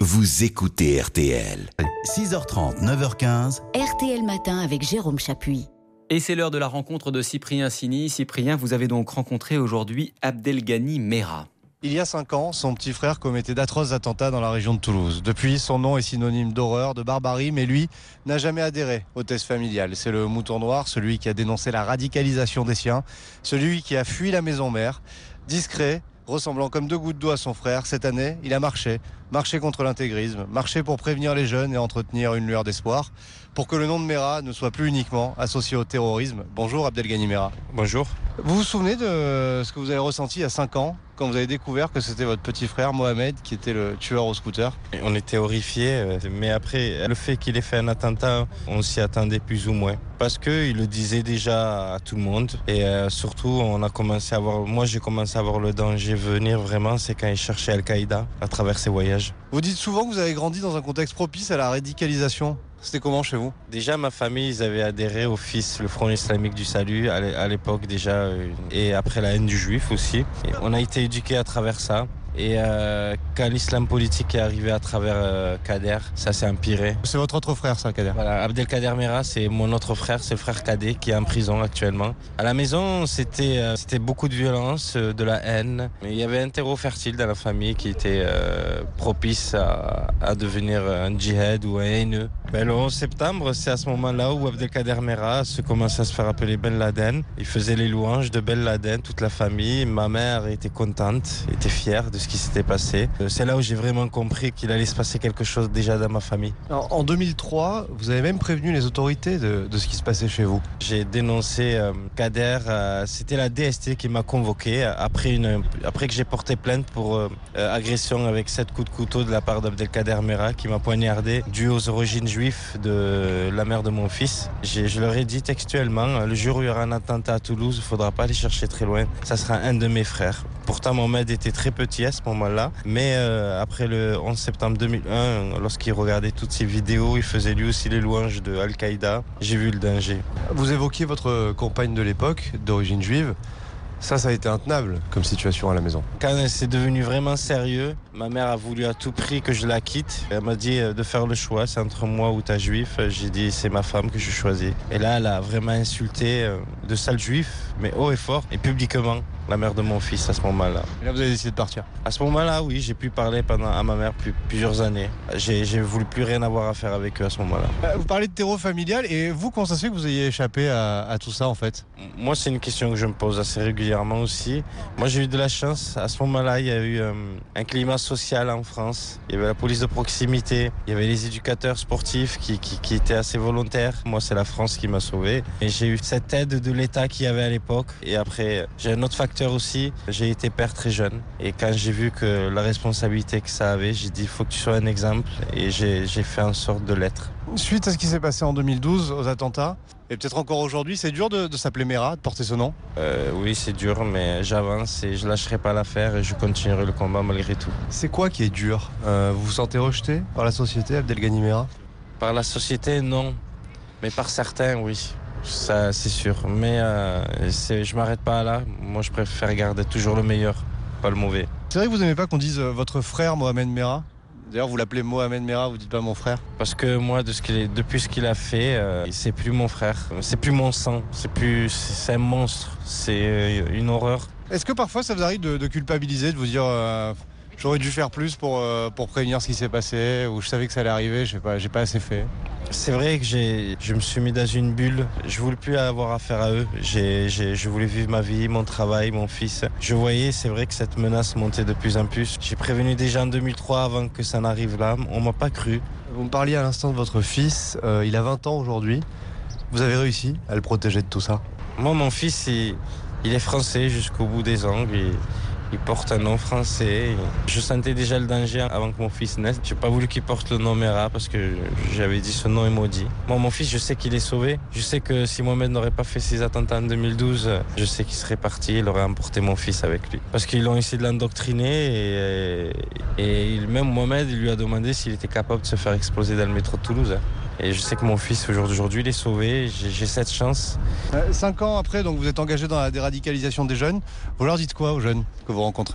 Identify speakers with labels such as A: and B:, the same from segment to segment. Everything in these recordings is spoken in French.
A: vous écoutez RTL. 6h30, 9h15.
B: RTL Matin avec Jérôme Chapuis.
C: Et c'est l'heure de la rencontre de Cyprien Sini. Cyprien, vous avez donc rencontré aujourd'hui Abdelghani Merah.
D: Il y a 5 ans, son petit frère commettait d'atroces attentats dans la région de Toulouse. Depuis, son nom est synonyme d'horreur, de barbarie, mais lui n'a jamais adhéré au test familial. C'est le mouton noir, celui qui a dénoncé la radicalisation des siens, celui qui a fui la maison mère. Discret, ressemblant comme deux gouttes d'eau à son frère, cette année, il a marché contre l'intégrisme, marché pour prévenir les jeunes et entretenir une lueur d'espoir, pour que le nom de Merah ne soit plus uniquement associé au terrorisme. Bonjour Abdelghani Merah.
E: Bonjour.
D: Vous vous souvenez de ce que vous avez ressenti il y a 5 ans, quand vous avez découvert que c'était votre petit frère Mohamed qui était le tueur au scooter?
E: On était horrifiés, mais après, le fait qu'il ait fait un attentat, on s'y attendait plus ou moins. Parce qu'il le disait déjà à tout le monde. Et surtout, moi j'ai commencé à voir le danger venir vraiment, c'est quand il cherchait Al-Qaïda à travers ses voyages.
D: Vous dites souvent que vous avez grandi dans un contexte propice à la radicalisation. C'était comment chez vous?
E: Déjà, ma famille, ils avaient adhéré au FIS, le Front Islamique du Salut, à l'époque déjà, et après la haine du juif aussi. Et on a été éduqués à travers ça. Et quand l'islam politique est arrivé à travers Kader, ça s'est empiré.
D: C'est votre autre frère, ça, Kader?
E: Voilà, Abdelkader Merah, c'est mon autre frère, c'est le frère cadet qui est en prison actuellement. À la maison, c'était beaucoup de violence, de la haine. Mais il y avait un terreau fertile dans la famille qui était propice à devenir un djihad ou un haineux. Le 11 septembre, c'est à ce moment-là où Abdelkader Merah se commençait à se faire appeler Ben Laden. Il faisait les louanges de Ben Laden, toute la famille. Ma mère était contente, était fière de ce qui s'était passé. C'est là où j'ai vraiment compris qu'il allait se passer quelque chose déjà dans ma famille.
D: Alors, en 2003, vous avez même prévenu les autorités de ce qui se passait chez vous.
E: J'ai dénoncé Kader, c'était la DST qui m'a convoqué après que j'ai porté plainte pour agression avec 7 coups de couteau de la part d'Abdelkader Merah qui m'a poignardé dû aux origines juives de la mère de mon fils. Je leur ai dit textuellement, le jour où il y aura un attentat à Toulouse, il ne faudra pas aller chercher très loin, ça sera un de mes frères. Pourtant, Mohamed était très petit à ce moment-là, mais après le 11 septembre 2001, lorsqu'il regardait toutes ces vidéos, il faisait lui aussi les louanges de Al-Qaïda. J'ai vu le danger.
D: Vous évoquiez votre compagne de l'époque, d'origine juive. Ça a été intenable comme situation à la maison.
E: Quand c'est devenu vraiment sérieux, ma mère a voulu à tout prix que je la quitte. Elle m'a dit de faire le choix, c'est entre moi ou ta juif. J'ai dit c'est ma femme que je choisis. Et là, elle a vraiment insulté de sale juif, mais haut et fort, et publiquement, la mère de mon fils à ce moment-là.
D: Et là, vous avez décidé de partir?
E: À ce moment-là, oui, j'ai pu parler à ma mère plusieurs années. J'ai voulu plus rien avoir à faire avec eux à ce moment-là.
D: Vous parlez de terreau familial, et vous, comment ça se fait que vous ayez échappé à tout ça en fait?
E: Moi, c'est une question que je me pose assez régulièrement aussi. Moi, j'ai eu de la chance. À ce moment-là, il y a eu un climat social en France. Il y avait la police de proximité, il y avait les éducateurs sportifs qui étaient assez volontaires. Moi, c'est la France qui m'a sauvé. Et j'ai eu cette aide de l'État qu'il y avait à l'époque. Et après, j'ai un autre facteur aussi. J'ai été père très jeune. Et quand j'ai vu que la responsabilité que ça avait, j'ai dit, il faut que tu sois un exemple. Et j'ai fait en sorte de l'être.
D: Suite à ce qui s'est passé en 2012, aux attentats, et peut-être encore aujourd'hui, c'est dur de s'appeler Merah, de porter ce nom?
E: Oui, c'est dur, mais j'avance et je lâcherai pas l'affaire et je continuerai le combat malgré tout.
D: C'est quoi qui est dur? Vous vous sentez rejeté par la société, Abdelghani Merah?
E: Par la société, non. Mais par certains, oui. Ça, c'est sûr. Mais je m'arrête pas là. Moi, je préfère garder toujours le meilleur, pas le mauvais.
D: C'est vrai que vous n'aimez pas qu'on dise votre frère Mohamed Merah? D'ailleurs, vous l'appelez Mohamed Merah, vous dites pas mon frère?
E: Parce que moi, depuis ce qu'il a fait, c'est plus mon frère. C'est plus mon sang. C'est un monstre. C'est une horreur.
D: Est-ce que parfois ça vous arrive de culpabiliser, de vous dire j'aurais dû faire plus pour prévenir ce qui s'est passé, ou je savais que ça allait arriver, j'ai pas assez fait?
E: C'est vrai que je me suis mis dans une bulle. Je voulais plus avoir affaire à eux. Je voulais vivre ma vie, mon travail, mon fils. Je voyais, c'est vrai que cette menace montait de plus en plus. J'ai prévenu déjà en 2003 avant que ça n'arrive là. On m'a pas cru.
D: Vous me parliez à l'instant de votre fils. Il a 20 ans aujourd'hui. Vous avez réussi à le protéger de tout ça?
E: Moi, mon fils, il est français jusqu'au bout des ongles. Il porte un nom français. Je sentais déjà le danger avant que mon fils naisse. J'ai pas voulu qu'il porte le nom Merah parce que j'avais dit ce nom est maudit. Moi, mon fils, je sais qu'il est sauvé. Je sais que si Mohamed n'aurait pas fait ses attentats en 2012, je sais qu'il serait parti. Il aurait emporté mon fils avec lui. Parce qu'ils ont essayé de l'endoctriner et même Mohamed, il lui a demandé s'il était capable de se faire exploser dans le métro de Toulouse. Et je sais que mon fils, aujourd'hui, il est sauvé. J'ai cette chance.
D: 5 ans après, donc vous êtes engagé dans la déradicalisation des jeunes. Vous leur dites quoi aux jeunes que vous rencontrez?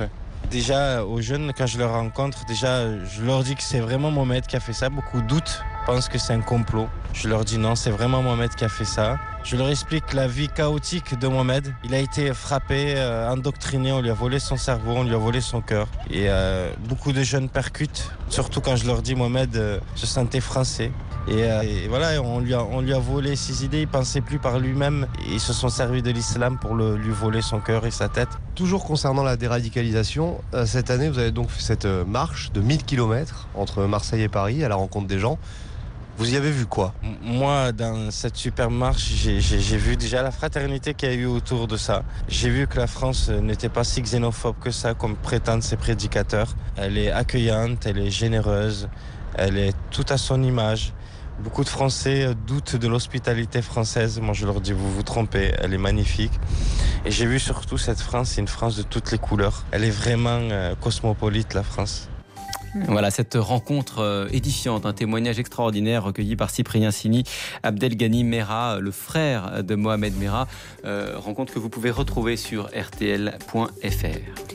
E: Déjà, aux jeunes, quand je les rencontre, je leur dis que c'est vraiment Mohamed qui a fait ça. Beaucoup doutent, pensent que c'est un complot. Je leur dis non, c'est vraiment Mohamed qui a fait ça. Je leur explique la vie chaotique de Mohamed. Il a été frappé, endoctriné, on lui a volé son cerveau, on lui a volé son cœur. Et beaucoup de jeunes percutent, surtout quand je leur dis Mohamed se sentait français. Et voilà, on lui a volé ses idées, il pensait plus par lui-même. Ils se sont servis de l'islam pour lui voler son cœur et sa tête.
D: Toujours concernant la déradicalisation, cette année, vous avez donc fait cette marche de 1000 km entre Marseille et Paris à la rencontre des gens. Vous y avez vu quoi ?
E: Moi, dans cette super marche, j'ai vu déjà la fraternité qu'il y a eu autour de ça. J'ai vu que la France n'était pas si xénophobe que ça, comme prétendent ses prédicateurs. Elle est accueillante, elle est généreuse, elle est tout à son image. Beaucoup de Français doutent de l'hospitalité française. Moi, je leur dis, vous vous trompez, elle est magnifique. Et j'ai vu surtout cette France, c'est une France de toutes les couleurs. Elle est vraiment cosmopolite, la France.
C: Voilà, cette rencontre édifiante, un témoignage extraordinaire recueilli par Cyprien Sini, Abdelghani Merah, le frère de Mohamed Merah. Rencontre que vous pouvez retrouver sur rtl.fr.